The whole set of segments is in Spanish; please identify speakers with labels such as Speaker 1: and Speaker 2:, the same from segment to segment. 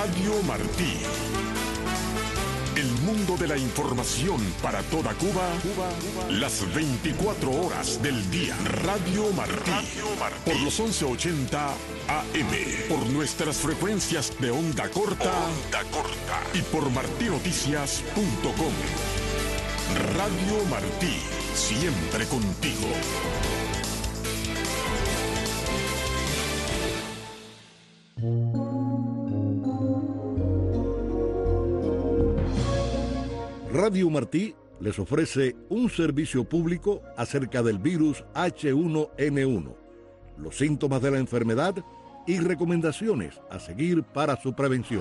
Speaker 1: Radio Martí. El mundo de la información para toda Cuba, las 24 horas del día. Radio Martí. Por los 1180 AM. Por nuestras frecuencias de onda corta. Y por martinoticias.com. Radio Martí. Siempre contigo.
Speaker 2: Radio Martí les ofrece un servicio público acerca del virus H1N1, los síntomas de la enfermedad y recomendaciones a seguir para su prevención.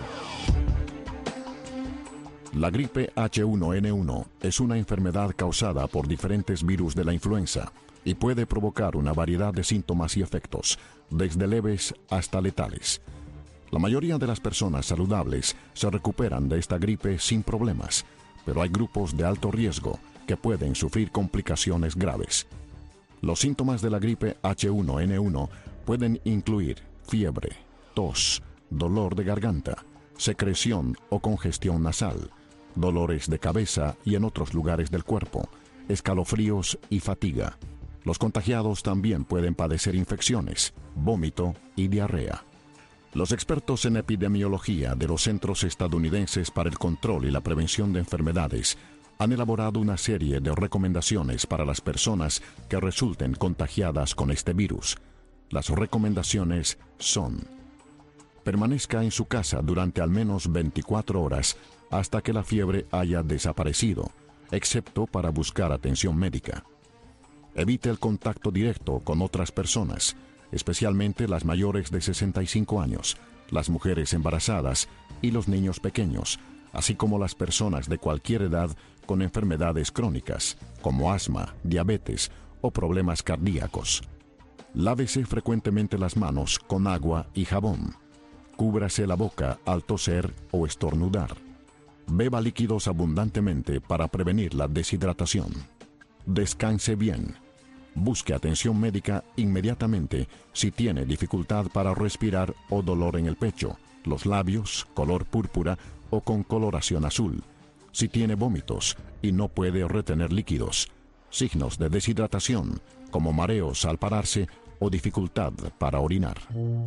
Speaker 3: La gripe H1N1 es una enfermedad causada por diferentes virus de la influenza y puede provocar una variedad de síntomas y efectos, desde leves hasta letales. La mayoría de las personas saludables se recuperan de esta gripe sin problemas, pero hay grupos de alto riesgo que pueden sufrir complicaciones graves. Los síntomas de la gripe H1N1 pueden incluir fiebre, tos, dolor de garganta, secreción o congestión nasal, dolores de cabeza y en otros lugares del cuerpo, escalofríos y fatiga. Los contagiados también pueden padecer infecciones, vómito y diarrea. Los expertos en epidemiología de los Centros Estadounidenses para el Control y la Prevención de Enfermedades han elaborado una serie de recomendaciones para las personas que resulten contagiadas con este virus. Las recomendaciones son: permanezca en su casa durante al menos 24 horas hasta que la fiebre haya desaparecido, excepto para buscar atención médica. Evite el contacto directo con otras personas, especialmente las mayores de 65 años, las mujeres embarazadas y los niños pequeños, así como las personas de cualquier edad con enfermedades crónicas, como asma, diabetes o problemas cardíacos. Lávese frecuentemente las manos con agua y jabón. Cúbrase la boca al toser o estornudar. Beba líquidos abundantemente para prevenir la deshidratación. Descanse bien. Busque atención médica inmediatamente si tiene dificultad para respirar o dolor en el pecho, los labios, color púrpura o con coloración azul. Si tiene vómitos y no puede retener líquidos. Signos de deshidratación, como mareos al pararse o dificultad para orinar.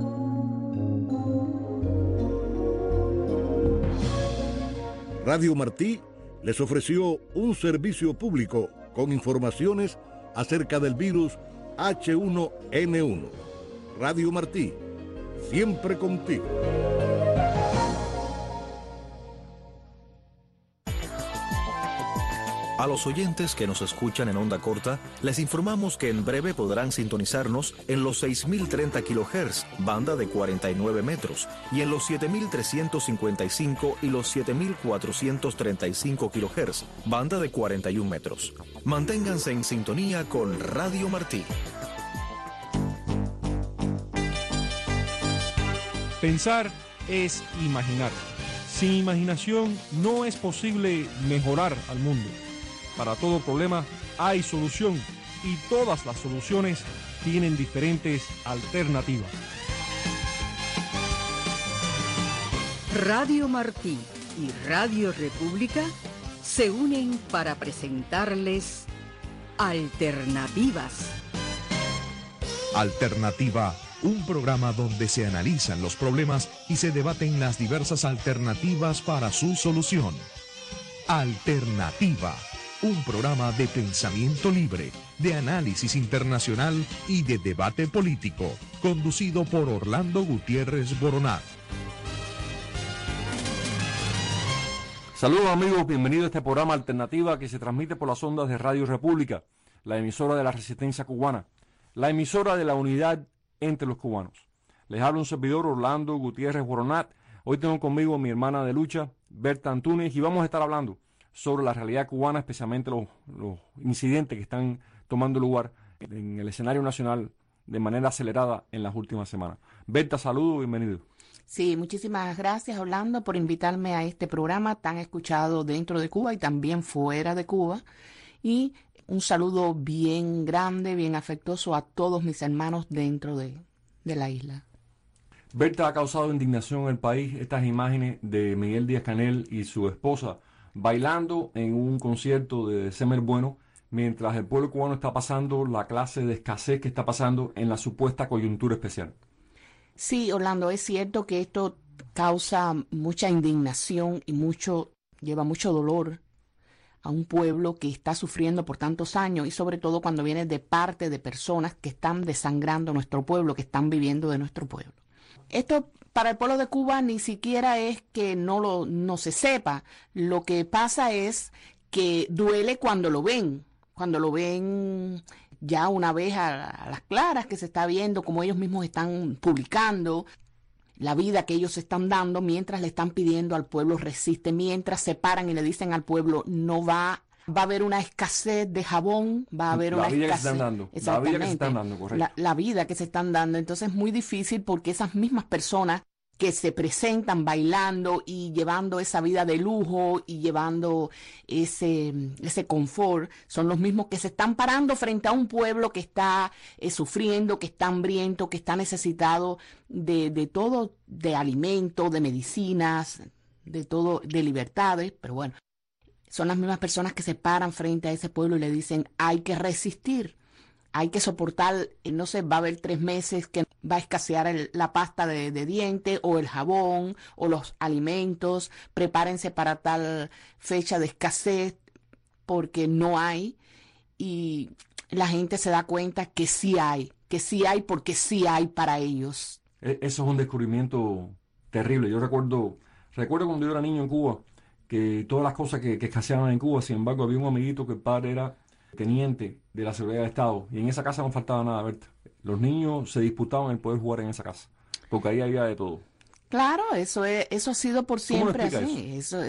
Speaker 2: Radio Martí les ofreció un servicio público con informaciones acerca del virus H1N1. Radio Martí, siempre contigo.
Speaker 4: A los oyentes que nos escuchan en onda corta, les informamos que en breve podrán sintonizarnos en los 6.030 kHz, banda de 49 metros, y en los 7.355 y los 7.435 kHz, banda de 41 metros. Manténganse en sintonía con Radio Martí.
Speaker 5: Pensar es imaginar. Sin imaginación no es posible mejorar al mundo. Para todo problema hay solución y todas las soluciones tienen diferentes alternativas.
Speaker 6: Radio Martí y Radio República se unen para presentarles Alternativas.
Speaker 7: Alternativa, un programa donde se analizan los problemas y se debaten las diversas alternativas para su solución. Alternativa, un programa de pensamiento libre, de análisis internacional y de debate político, conducido por Orlando Gutiérrez Boronat.
Speaker 8: Saludos amigos, bienvenidos a este programa Alternativa que se transmite por las ondas de Radio República, la emisora de la resistencia cubana, la emisora de la unidad entre los cubanos. Les habla un servidor, Orlando Gutiérrez Boronat. Hoy tengo conmigo a mi hermana de lucha, Berta Antúnez, y vamos a estar hablando sobre la realidad cubana, especialmente los incidentes que están tomando lugar en el escenario nacional de manera acelerada en las últimas semanas. Berta, saludos, bienvenido.
Speaker 9: Sí, muchísimas gracias, Orlando, por invitarme a este programa tan escuchado dentro de Cuba y también fuera de Cuba. Y un saludo bien grande, bien afectuoso a todos mis hermanos dentro de la isla.
Speaker 8: Berta, ha causado indignación en el país estas imágenes de Miguel Díaz-Canel y su esposa bailando en un concierto de Semer Bueno, mientras el pueblo cubano está pasando la clase de escasez que está pasando en la supuesta coyuntura especial.
Speaker 9: Sí, Orlando, es cierto que esto causa mucha indignación y lleva mucho dolor a un pueblo que está sufriendo por tantos años, y sobre todo cuando viene de parte de personas que están desangrando nuestro pueblo, que están viviendo de nuestro pueblo. Esto para el pueblo de Cuba ni siquiera es que no se sepa. Lo que pasa es que duele cuando lo ven ya una vez a las claras, que se está viendo como ellos mismos están publicando la vida que ellos están dando, mientras le están pidiendo al pueblo resiste, mientras se paran y le dicen al pueblo no va a haber una escasez de jabón, va a haber una escasez.
Speaker 8: La vida que se están dando, correcto.
Speaker 9: La vida que se están dando. Entonces es muy difícil, porque esas mismas personas que se presentan bailando y llevando esa vida de lujo y llevando ese confort, son los mismos que se están parando frente a un pueblo que está sufriendo, que está hambriento, que está necesitado de todo, de alimentos, de medicinas, de todo, de libertades. Pero bueno, son las mismas personas que se paran frente a ese pueblo y le dicen hay que resistir. Hay que soportar, no sé, va a haber 3 meses que va a escasear la pasta de dientes o el jabón o los alimentos. Prepárense para tal fecha de escasez porque no hay. Y la gente se da cuenta que sí hay porque sí hay para ellos.
Speaker 8: Eso es un descubrimiento terrible. Yo recuerdo cuando yo era niño en Cuba, que todas las cosas que escaseaban en Cuba, sin embargo, había un amiguito que el padre era teniente de la seguridad del Estado, y en esa casa no faltaba nada, Berta. Los niños se disputaban el poder jugar en esa casa, porque ahí había de todo.
Speaker 9: Claro, eso ha sido por siempre así. Eso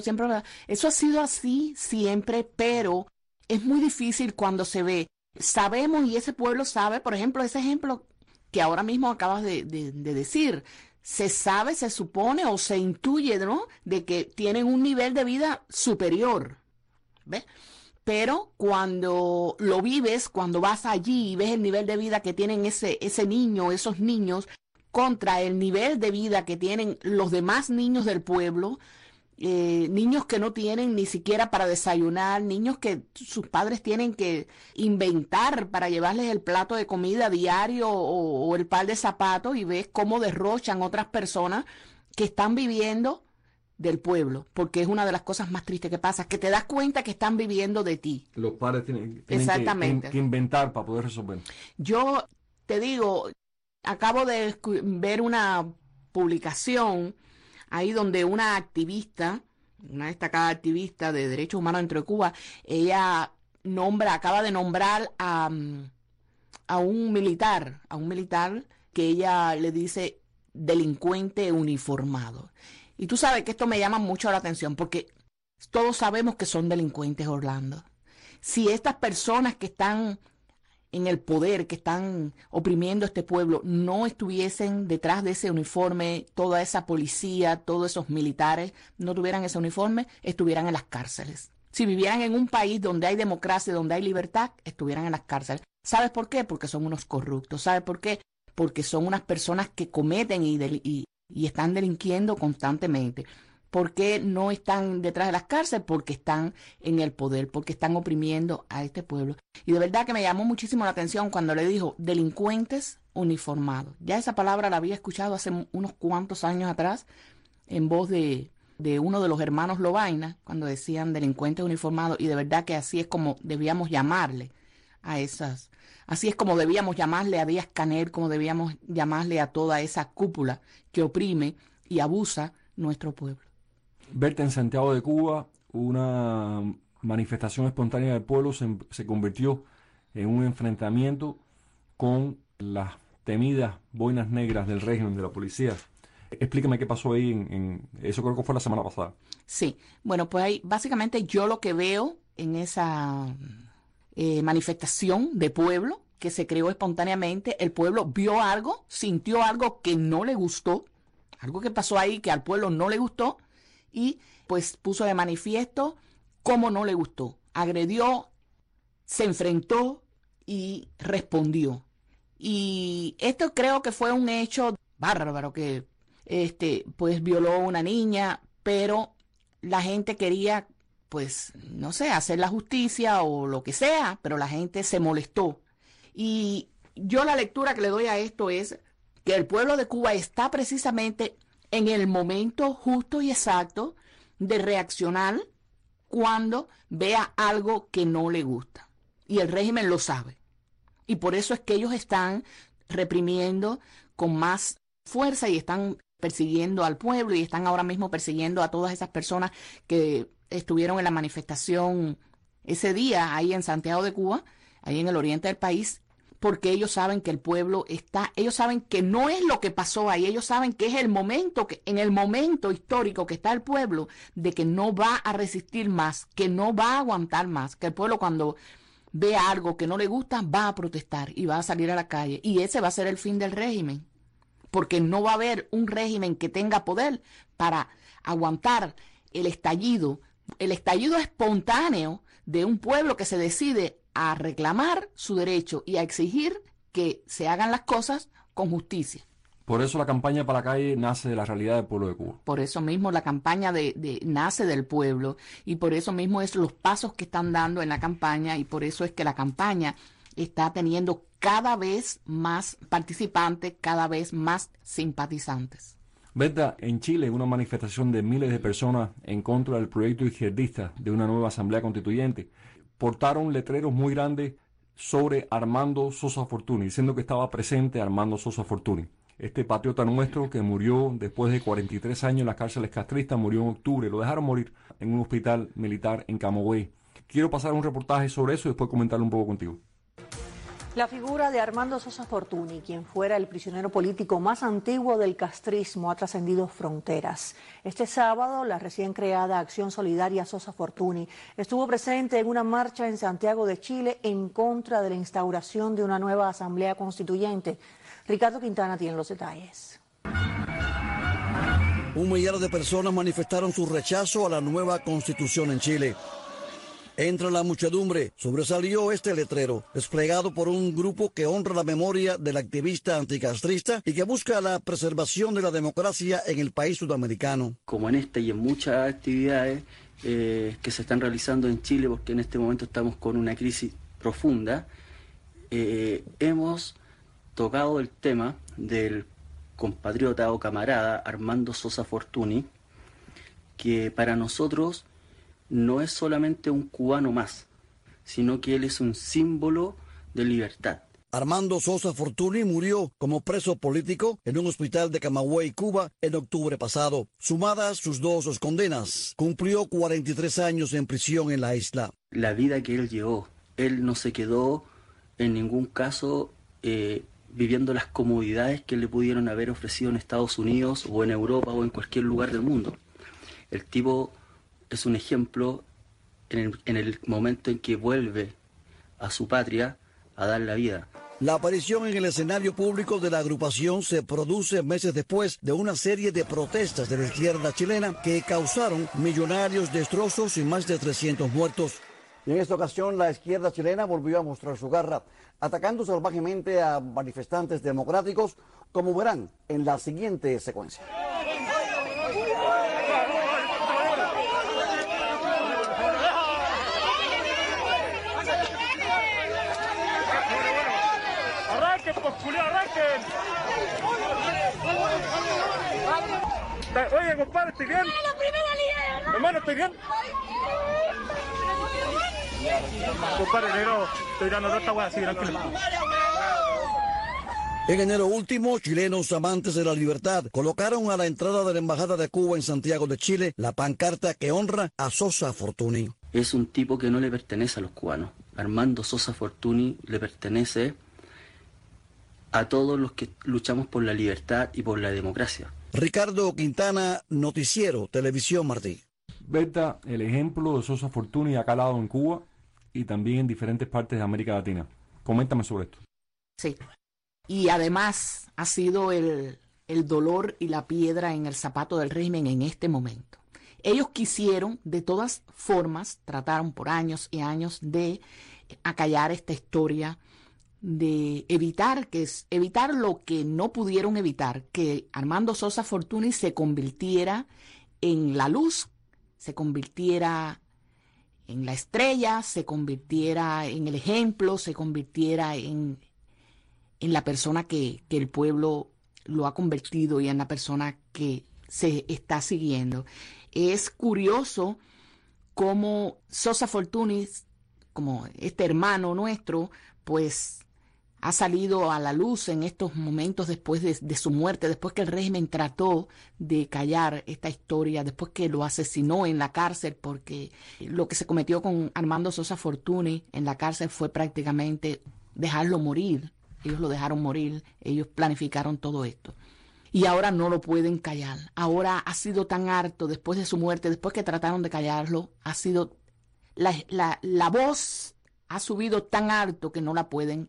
Speaker 9: ha sido así siempre, pero es muy difícil cuando se ve. Sabemos, y ese pueblo sabe, por ejemplo, ese ejemplo que ahora mismo acabas de decir, se sabe, se supone o se intuye, ¿no?, de que tienen un nivel de vida superior, ¿ves? Pero cuando lo vives, cuando vas allí y ves el nivel de vida que tienen ese niño, esos niños, contra el nivel de vida que tienen los demás niños del pueblo, niños que no tienen ni siquiera para desayunar, niños que sus padres tienen que inventar para llevarles el plato de comida diario o el par de zapatos, y ves cómo derrochan otras personas que están viviendo del pueblo, porque es una de las cosas más tristes que pasa, que te das cuenta que están viviendo de ti.
Speaker 8: Los padres tienen
Speaker 9: Exactamente.
Speaker 8: que inventar para poder resolver.
Speaker 9: Yo te digo, acabo de ver una publicación ahí donde una destacada activista de derechos humanos dentro de Cuba, ella acaba de nombrar a un militar que ella le dice delincuente uniformado. Y tú sabes que esto me llama mucho la atención, porque todos sabemos que son delincuentes, Orlando. Si estas personas que están en el poder, que están oprimiendo a este pueblo, no estuviesen detrás de ese uniforme, toda esa policía, todos esos militares, no tuvieran ese uniforme, estuvieran en las cárceles. Si vivieran en un país donde hay democracia, donde hay libertad, estuvieran en las cárceles. ¿Sabes por qué? Porque son unos corruptos. ¿Sabes por qué? Porque son unas personas que cometen y están delinquiendo constantemente. ¿Por qué no están detrás de las cárceles? Porque están en el poder, porque están oprimiendo a este pueblo. Y de verdad que me llamó muchísimo la atención cuando le dijo delincuentes uniformados. Ya esa palabra la había escuchado hace unos cuantos años atrás en voz de uno de los hermanos Lovaina, cuando decían delincuentes uniformados, y de verdad que así es como debíamos llamarle a esas. Así es como debíamos llamarle a Díaz-Canel, como debíamos llamarle a toda esa cúpula que oprime y abusa nuestro pueblo.
Speaker 8: Berta, en Santiago de Cuba, una manifestación espontánea del pueblo se convirtió en un enfrentamiento con las temidas boinas negras del régimen de la policía. Explícame qué pasó ahí, eso creo que fue la semana pasada.
Speaker 9: Sí, bueno, pues ahí básicamente yo lo que veo en esa manifestación de pueblo que se creó espontáneamente, el pueblo vio algo, sintió algo que no le gustó, algo que pasó ahí que al pueblo no le gustó, y pues puso de manifiesto cómo no le gustó. Agredió, se enfrentó y respondió. Y esto creo que fue un hecho bárbaro que pues violó a una niña, pero la gente quería, pues, no sé, hacer la justicia o lo que sea, pero la gente se molestó. Y yo la lectura que le doy a esto es que el pueblo de Cuba está precisamente en el momento justo y exacto de reaccionar cuando vea algo que no le gusta. Y el régimen lo sabe. Y por eso es que ellos están reprimiendo con más fuerza y están persiguiendo al pueblo y están ahora mismo persiguiendo a todas esas personas que estuvieron en la manifestación ese día ahí en Santiago de Cuba, ahí en el oriente del país, porque ellos saben que el pueblo ellos saben que no es lo que pasó ahí, ellos saben que es el momento, en el momento histórico que está el pueblo, de que no va a resistir más, que no va a aguantar más, que el pueblo cuando ve algo que no le gusta va a protestar y va a salir a la calle, y ese va a ser el fin del régimen, porque no va a haber un régimen que tenga poder para aguantar el estallido espontáneo de un pueblo que se decide a reclamar su derecho y a exigir que se hagan las cosas con justicia.
Speaker 8: Por eso la campaña para la calle nace de la realidad del pueblo de Cuba.
Speaker 9: Por eso mismo la campaña nace del pueblo, y por eso mismo es los pasos que están dando en la campaña, y por eso es que la campaña está teniendo cada vez más participantes, cada vez más simpatizantes.
Speaker 8: Berta, en Chile una manifestación de miles de personas en contra del proyecto izquierdista de una nueva asamblea constituyente portaron letreros muy grandes sobre Armando Sosa Fortuny, diciendo que estaba presente Armando Sosa Fortuny. Este patriota nuestro que murió después de 43 años en las cárceles castristas, murió en octubre, lo dejaron morir en un hospital militar en Camagüey. Quiero pasar un reportaje sobre eso y después comentarlo un poco contigo.
Speaker 10: La figura de Armando Sosa Fortuny, quien fuera el prisionero político más antiguo del castrismo, ha trascendido fronteras. Este sábado, la recién creada Acción Solidaria Sosa Fortuny estuvo presente en una marcha en Santiago de Chile en contra de la instauración de una nueva asamblea constituyente. Ricardo Quintana tiene los detalles.
Speaker 11: 1 millar de personas manifestaron su rechazo a la nueva constitución en Chile. Entre la muchedumbre sobresalió este letrero, desplegado por un grupo que honra la memoria del activista anticastrista y que busca la preservación de la democracia en el país sudamericano.
Speaker 12: Como en esta y en muchas actividades que se están realizando en Chile, porque en este momento estamos con una crisis profunda, hemos tocado el tema del compatriota o camarada Armando Sosa Fortuny, que para nosotros no es solamente un cubano más, sino que él es un símbolo de libertad.
Speaker 11: Armando Sosa Fortuny murió como preso político en un hospital de Camagüey, Cuba, en octubre pasado. Sumadas sus 2 condenas, cumplió 43 años en prisión en la isla.
Speaker 12: La vida que él llevó, él no se quedó en ningún caso viviendo las comodidades que le pudieron haber ofrecido en Estados Unidos o en Europa o en cualquier lugar del mundo. El tipo es un ejemplo en el momento en que vuelve a su patria a dar la vida.
Speaker 11: La aparición en el escenario público de la agrupación se produce meses después de una serie de protestas de la izquierda chilena que causaron millonarios destrozos y más de 300 muertos. Y en esta ocasión la izquierda chilena volvió a mostrar su garra, atacando salvajemente a manifestantes democráticos, como verán en la siguiente secuencia.
Speaker 13: Oye, compadre, ¿estoy bien?
Speaker 14: ¡La primera línea, ¿verdad?
Speaker 13: Hermano, ¿estoy bien? Compadre, negro, estoy dando toda esta hueá así, tranquilo.
Speaker 11: En enero último, chilenos amantes de la libertad colocaron a la entrada de la Embajada de Cuba en Santiago de Chile la pancarta que honra a Sosa Fortuny.
Speaker 12: Es un tipo que no le pertenece a los cubanos. Armando Sosa Fortuny le pertenece a todos los que luchamos por la libertad y por la democracia.
Speaker 11: Ricardo Quintana, Noticiero Televisión Martí.
Speaker 8: Berta, el ejemplo de Sosa Fortuny ha calado en Cuba y también en diferentes partes de América Latina. Coméntame sobre esto.
Speaker 9: Sí. Y además ha sido el dolor y la piedra en el zapato del régimen en este momento. Ellos quisieron, de todas formas, trataron por años y años de acallar esta historia de evitar lo que no pudieron evitar, que Armando Sosa Fortuny se convirtiera en la luz, se convirtiera en la estrella, se convirtiera en el ejemplo, se convirtiera en la persona que el pueblo lo ha convertido y en la persona que se está siguiendo. Es curioso cómo Sosa Fortuny, como este hermano nuestro, pues ha salido a la luz en estos momentos después de su muerte, después que el régimen trató de callar esta historia, después que lo asesinó en la cárcel, porque lo que se cometió con Armando Sosa Fortuny en la cárcel fue prácticamente dejarlo morir. Ellos lo dejaron morir, ellos planificaron todo esto. Y ahora no lo pueden callar. Ahora ha sido tan harto después de su muerte, después que trataron de callarlo, ha sido la voz ha subido tan alto que no la pueden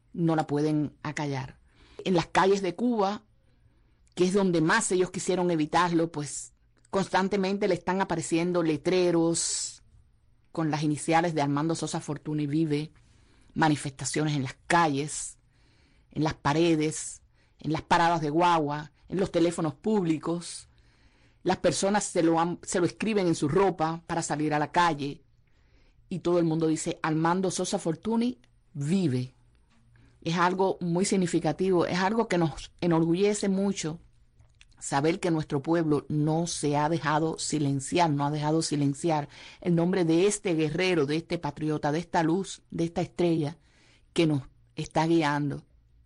Speaker 9: acallar. En las calles de Cuba, que es donde más ellos quisieron evitarlo, pues constantemente le están apareciendo letreros con las iniciales de Armando Sosa Fortuny vive, manifestaciones en las calles, en las paredes, en las paradas de guagua, en los teléfonos públicos. Las personas se lo escriben en su ropa para salir a la calle y todo el mundo dice Armando Sosa Fortuny vive. Es algo muy significativo, es algo que nos enorgullece mucho saber que nuestro pueblo no se ha dejado silenciar, no ha dejado silenciar el nombre de este guerrero, de este patriota, de esta luz, de esta estrella que nos está guiando.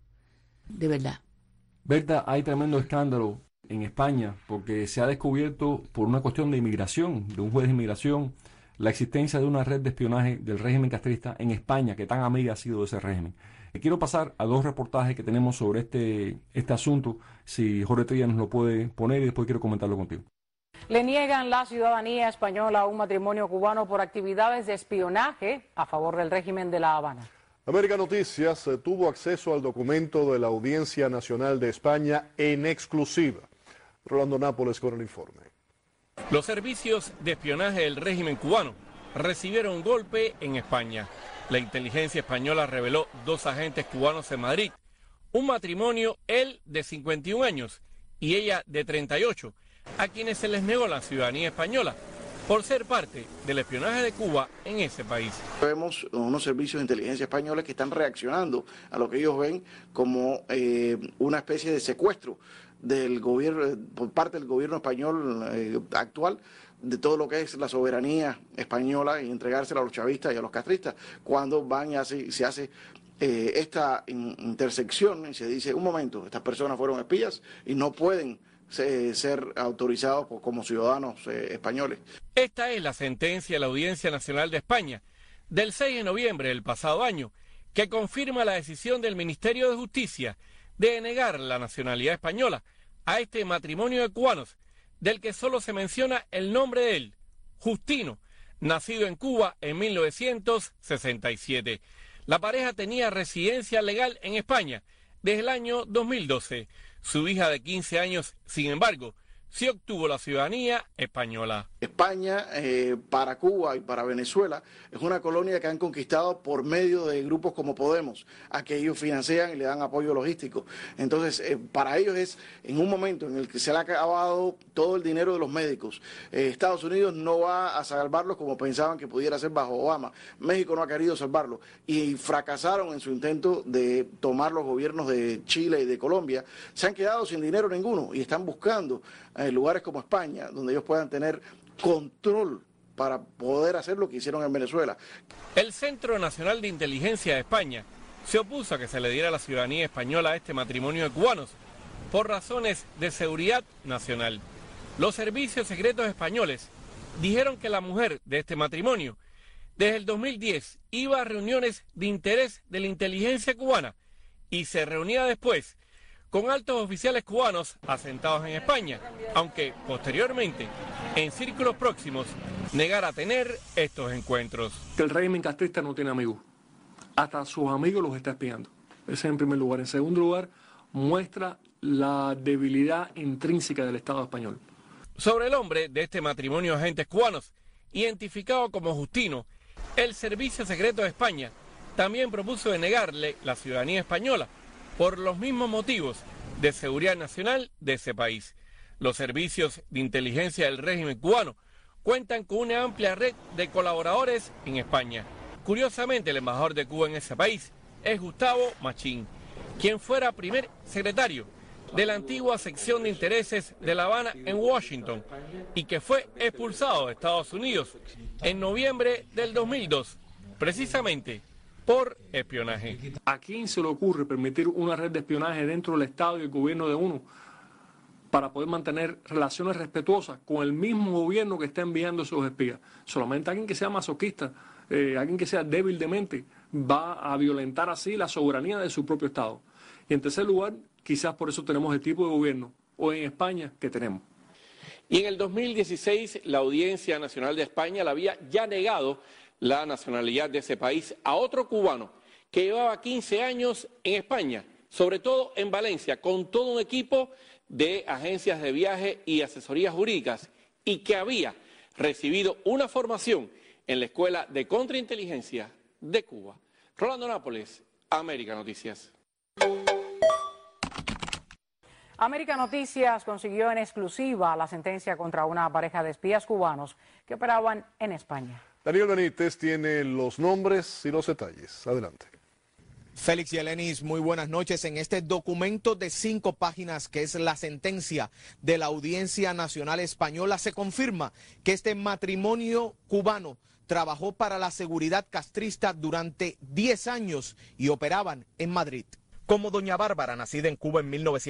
Speaker 9: De verdad.
Speaker 8: Berta, hay tremendo escándalo en España porque se ha descubierto por una cuestión de inmigración, de un juez de inmigración, la existencia de una red de espionaje del régimen castrista en España, que tan amiga ha sido de ese régimen. Quiero pasar a dos reportajes que tenemos sobre este asunto, si Jorge Trilla nos lo puede poner y después quiero comentarlo contigo.
Speaker 14: Le niegan la ciudadanía española a un matrimonio cubano por actividades de espionaje a favor del régimen de La Habana.
Speaker 15: América Noticias tuvo acceso al documento de la Audiencia Nacional de España en exclusiva. Rolando Nápoles con el informe.
Speaker 16: Los servicios de espionaje del régimen cubano recibieron un golpe en España. La inteligencia española reveló 2 agentes cubanos en Madrid. Un matrimonio, él de 51 años y ella de 38, a quienes se les negó la ciudadanía española por ser parte del espionaje de Cuba en ese país.
Speaker 17: Vemos unos servicios de inteligencia españoles que están reaccionando a lo que ellos ven como una especie de secuestro del gobierno, por parte del gobierno español actual, de todo lo que es la soberanía española y entregársela a los chavistas y a los castristas, cuando van y se hace esta intersección y se dice, un momento, estas personas fueron espías y no pueden ser autorizados como ciudadanos españoles.
Speaker 16: Esta es la sentencia de la Audiencia Nacional de España del 6 de noviembre del pasado año, que confirma la decisión del Ministerio de Justicia de negar la nacionalidad española a este matrimonio de cubanos, del que solo se menciona el nombre de él, Justino, nacido en Cuba en 1967. La pareja tenía residencia legal en España desde el año 2012. Su hija de 15 años, sin embargo, sí obtuvo la ciudadanía española.
Speaker 17: España, para Cuba y para Venezuela, es una colonia que han conquistado por medio de grupos como Podemos, a que ellos financian y le dan apoyo logístico. Entonces, para ellos es en un momento en el que se le ha acabado todo el dinero de los médicos. Estados Unidos no va a salvarlos como pensaban que pudiera ser bajo Obama. México no ha querido salvarlo y fracasaron en su intento de tomar los gobiernos de Chile y de Colombia. Se han quedado sin dinero ninguno y están buscando lugares como España, donde ellos puedan tener control para poder hacer lo que hicieron en Venezuela.
Speaker 16: El Centro Nacional de Inteligencia de España se opuso a que se le diera la ciudadanía española a este matrimonio de cubanos por razones de seguridad nacional. Los servicios secretos españoles dijeron que la mujer de este matrimonio desde el 2010 iba a reuniones de interés de la inteligencia cubana y se reunía después con altos oficiales cubanos asentados en España, aunque posteriormente, en círculos próximos, negara tener estos encuentros.
Speaker 8: Que el régimen castrista no tiene amigos. Hasta sus amigos los está espiando. Ese en primer lugar. En segundo lugar, muestra la debilidad intrínseca del Estado español.
Speaker 16: Sobre el hombre de este matrimonio de agentes cubanos, identificado como Justino, el Servicio Secreto de España también propuso denegarle la ciudadanía española por los mismos motivos de seguridad nacional de ese país. Los servicios de inteligencia del régimen cubano cuentan con una amplia red de colaboradores en España. Curiosamente, el embajador de Cuba en ese país es Gustavo Machín, quien fuera primer secretario de la antigua sección de intereses de La Habana en Washington y que fue expulsado de Estados Unidos en noviembre del 2002, precisamente por espionaje.
Speaker 18: ¿A quién se le ocurre permitir una red de espionaje dentro del Estado y el gobierno de uno para poder mantener relaciones respetuosas con el mismo gobierno que está enviando esos espías? Solamente alguien que sea masoquista, alguien que sea débil de mente, va a violentar así la soberanía de su propio Estado. Y en tercer lugar, quizás por eso tenemos el tipo de gobierno hoy en España que tenemos.
Speaker 16: Y en el 2016 la Audiencia Nacional de España le había ya negado la nacionalidad de ese país a otro cubano que llevaba 15 años en España, sobre todo en Valencia, con todo un equipo de agencias de viaje y asesorías jurídicas y que había recibido una formación en la Escuela de Contrainteligencia de Cuba. Rolando Nápoles, América Noticias.
Speaker 14: América Noticias consiguió en exclusiva la sentencia contra una pareja de espías cubanos que operaban en España.
Speaker 15: Daniel Benítez tiene los nombres y los detalles. Adelante.
Speaker 19: Félix y Elenis, muy buenas noches. En este documento de 5 páginas, que es la sentencia de la Audiencia Nacional Española, se confirma que este matrimonio cubano trabajó para la seguridad castrista durante 10 años y operaban en Madrid. Como doña Bárbara, nacida en Cuba en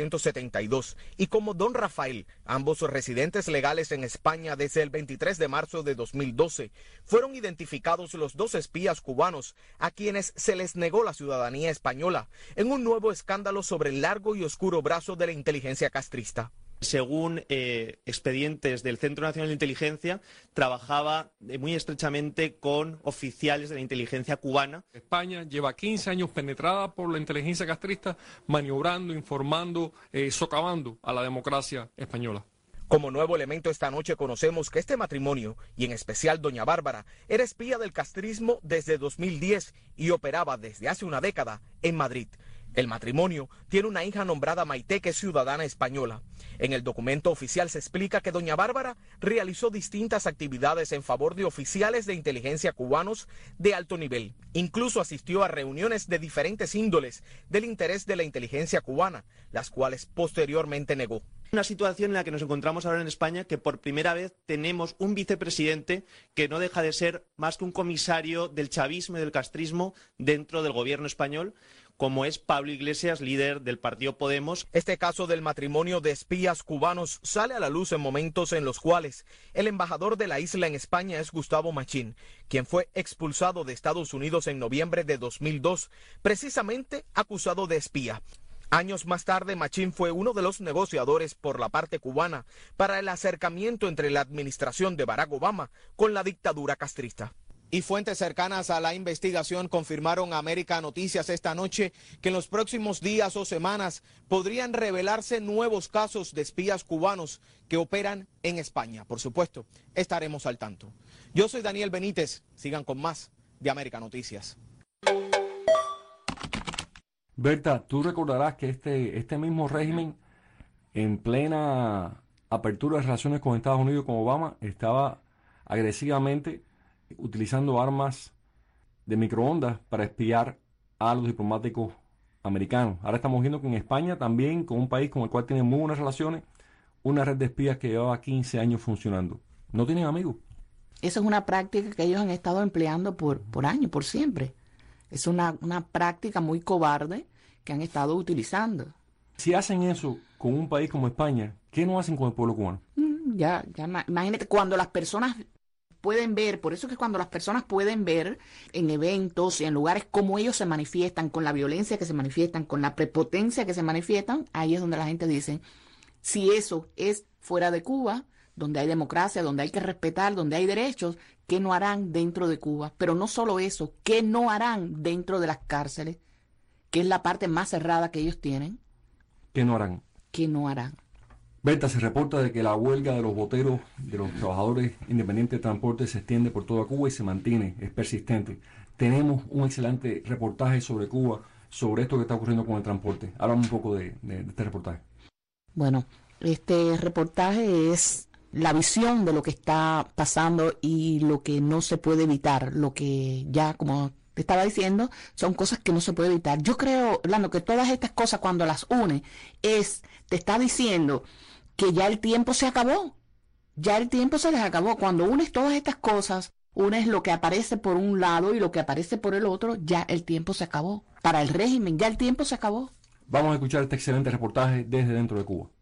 Speaker 19: 1972, y como don Rafael, ambos residentes legales en España desde el 23 de marzo de 2012, fueron identificados los 2 espías cubanos a quienes se les negó la ciudadanía española en un nuevo escándalo sobre el largo y oscuro brazo de la inteligencia castrista.
Speaker 20: Según expedientes del Centro Nacional de Inteligencia, trabajaba muy estrechamente con oficiales de la inteligencia cubana.
Speaker 5: España lleva 15 años penetrada por la inteligencia castrista, maniobrando, informando, socavando a la democracia española.
Speaker 19: Como nuevo elemento esta noche conocemos que este matrimonio, y en especial doña Bárbara, era espía del castrismo desde 2010 y operaba desde hace una década en Madrid. El matrimonio tiene una hija nombrada Maite, que es ciudadana española. En el documento oficial se explica que doña Bárbara realizó distintas actividades en favor de oficiales de inteligencia cubanos de alto nivel. Incluso asistió a reuniones de diferentes índoles del interés de la inteligencia cubana, las cuales posteriormente negó.
Speaker 20: Una situación en la que nos encontramos ahora en España, que por primera vez tenemos un vicepresidente que no deja de ser más que un comisario del chavismo y del castrismo dentro del gobierno español, como es Pablo Iglesias, líder del partido Podemos.
Speaker 19: Este caso del matrimonio de espías cubanos sale a la luz en momentos en los cuales el embajador de la isla en España es Gustavo Machín, quien fue expulsado de Estados Unidos en noviembre de 2002, precisamente acusado de espía. Años más tarde, Machín fue uno de los negociadores por la parte cubana para el acercamiento entre la administración de Barack Obama con la dictadura castrista. Y fuentes cercanas a la investigación confirmaron a América Noticias esta noche que en los próximos días o semanas podrían revelarse nuevos casos de espías cubanos que operan en España. Por supuesto, estaremos al tanto. Yo soy Daniel Benítez. Sigan con más de América Noticias.
Speaker 8: Berta, tú recordarás que este mismo régimen, en plena apertura de relaciones con Estados Unidos con Obama, estaba agresivamente utilizando armas de microondas para espiar a los diplomáticos americanos. Ahora estamos viendo que en España también, con un país con el cual tienen muy buenas relaciones, una red de espías que llevaba 15 años funcionando. ¿No tienen amigos?
Speaker 9: Esa es una práctica que ellos han estado empleando por años, por siempre. Es una práctica muy cobarde que han estado utilizando.
Speaker 8: Si hacen eso con un país como España, ¿qué no hacen con el pueblo cubano?
Speaker 9: Ya, imagínate, cuando las personas pueden ver, por eso es que cuando las personas pueden ver en eventos y en lugares cómo ellos se manifiestan, con la violencia que se manifiestan, con la prepotencia que se manifiestan, ahí es donde la gente dice, si eso es fuera de Cuba, donde hay democracia, donde hay que respetar, donde hay derechos, ¿qué no harán dentro de Cuba? Pero no solo eso, ¿qué no harán dentro de las cárceles? Que es la parte más cerrada que ellos tienen.
Speaker 8: ¿Qué no harán?
Speaker 9: ¿Qué no harán?
Speaker 8: Berta, se reporta de que la huelga de los boteros, de los trabajadores independientes de transporte, se extiende por toda Cuba y se mantiene, es persistente. tenemos un excelente reportaje sobre Cuba, sobre esto que está ocurriendo con el transporte. Háblame un poco de este reportaje.
Speaker 9: Bueno, este reportaje es la visión de lo que está pasando y lo que no se puede evitar, lo que ya, como te estaba diciendo, son cosas que no se puede evitar. Yo creo, Orlando, que todas estas cosas cuando las une te está diciendo que ya el tiempo se acabó, ya el tiempo se les acabó. Cuando unes todas estas cosas, unes lo que aparece por un lado y lo que aparece por el otro, ya el tiempo se acabó. Para el régimen, ya el tiempo se acabó.
Speaker 8: Vamos a escuchar este excelente reportaje desde dentro de Cuba.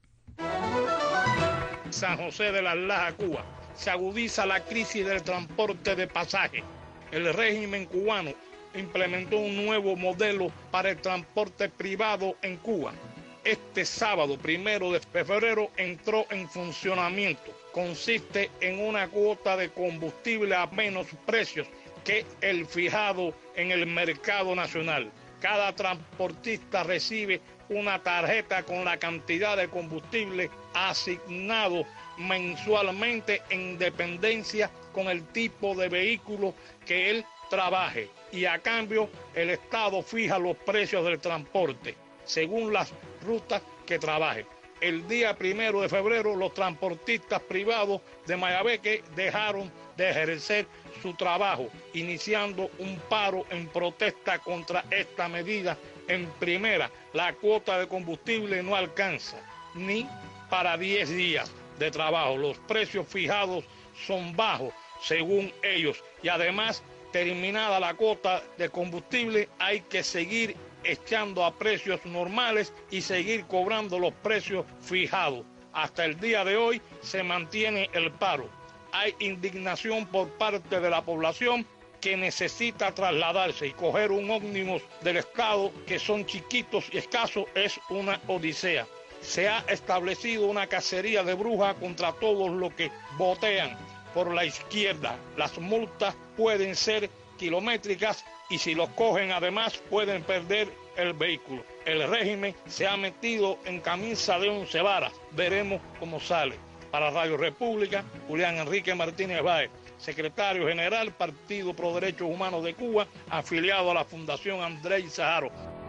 Speaker 21: San José de las Lajas, Cuba, se agudiza la crisis del transporte de pasajes. El régimen cubano implementó un nuevo modelo para el transporte privado en Cuba. Este sábado, 1 de febrero, entró en funcionamiento. Consiste en una cuota de combustible a menos precios que el fijado en el mercado nacional. Cada transportista recibe una tarjeta con la cantidad de combustible asignado mensualmente en dependencia con el tipo de vehículo que él trabaje. Y a cambio, el Estado fija los precios del transporte según las rutas que trabaje. El día 1 de febrero, los transportistas privados de Mayabeque dejaron de ejercer su trabajo, iniciando un paro en protesta contra esta medida. En primera, la cuota de combustible no alcanza ni para 10 días de trabajo. Los precios fijados son bajos, según ellos, y además, terminada la cuota de combustible, hay que seguir echando a precios normales y seguir cobrando los precios fijados. Hasta el día de hoy se mantiene el paro. Hay indignación por parte de la población que necesita trasladarse y coger un ómnibus del Estado, que son chiquitos y escasos, es una odisea. Se ha establecido una cacería de brujas contra todos los que votean por la izquierda. Las multas pueden ser kilométricas y si los cogen además pueden perder el vehículo. El régimen se ha metido en camisa de 11 varas. Veremos cómo sale. Para Radio República, Julián Enrique Martínez Báez, secretario general, Partido Pro Derechos Humanos de Cuba, afiliado a la Fundación Andrés Saharo.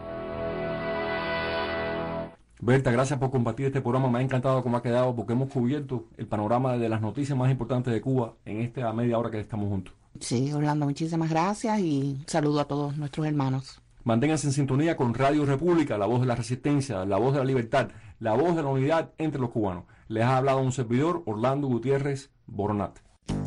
Speaker 8: Berta, gracias por compartir este programa. Me ha encantado cómo ha quedado, porque hemos cubierto el panorama de las noticias más importantes de Cuba en esta media hora que estamos juntos.
Speaker 9: Sí, Orlando, muchísimas gracias y saludo a todos nuestros hermanos.
Speaker 8: Manténganse en sintonía con Radio República, la voz de la resistencia, la voz de la libertad, la voz de la unidad entre los cubanos. Les ha hablado un servidor, Orlando Gutiérrez Boronat.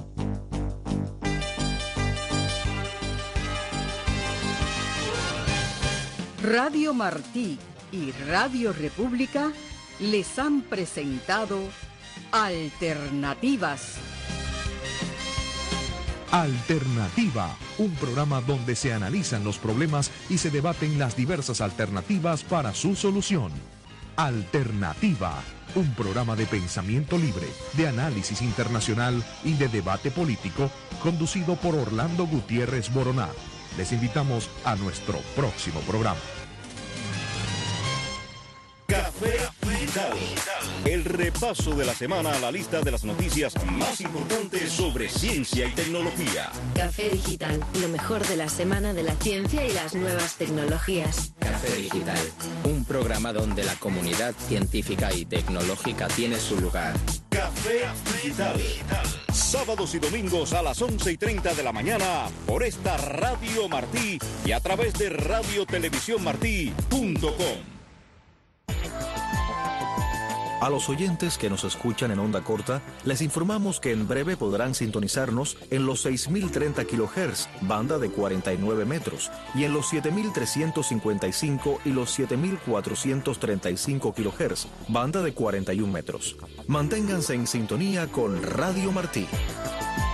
Speaker 6: Radio Martí y Radio República les han presentado Alternativas.
Speaker 7: Alternativa, un programa donde se analizan los problemas y se debaten las diversas alternativas para su solución. Alternativa, un programa de pensamiento libre, de análisis internacional y de debate político, conducido por Orlando Gutiérrez Boronat. Les invitamos a nuestro próximo programa.
Speaker 22: Café Digital, el repaso de la semana a la lista de las noticias más importantes sobre ciencia y tecnología.
Speaker 23: Café Digital, lo mejor de la semana de la ciencia y las nuevas tecnologías.
Speaker 24: Café Digital, un programa donde la comunidad científica y tecnológica tiene su lugar.
Speaker 22: Café Digital, sábados y domingos a las 11:30 de la mañana por esta Radio Martí y a través de radiotelevisiónmartí.com.
Speaker 4: A los oyentes que nos escuchan en onda corta, les informamos que en breve podrán sintonizarnos en los 6.030 kHz, banda de 49 metros, y en los 7.355 y los 7.435 kHz, banda de 41 metros. Manténganse en sintonía con Radio Martí.